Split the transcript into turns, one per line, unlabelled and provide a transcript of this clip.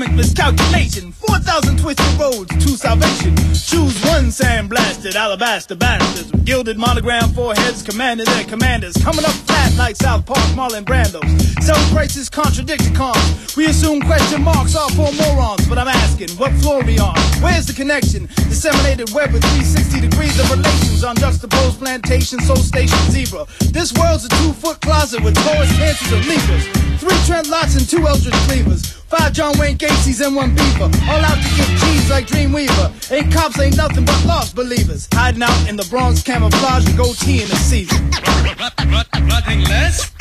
stomach miscalculation. 4,000 twisted roads to salvation. Choose one sandblasted alabaster bastards with gilded monogram foreheads commanding their commanders. Coming up flat like South Park Marlon Brando's. Selling prices contradict the cons. We assume question marks are for morons, but I'm asking, what floor are we on? Where's the connection? Disseminated web with 360 degrees of relations on juxtaposed plantation, soul station, zebra. This world's a 2-foot closet with Taurus, Cancers, and Libras. 3 Trent Lots and 2 Eldridge Cleavers. 5 John Wayne Gacy's and 1 Beaver. All out to get cheese like Dreamweaver. Ain't cops, ain't nothing but lost believers. Hiding out in the Bronx camouflage, the goatee and the Caesar.
Nothing less.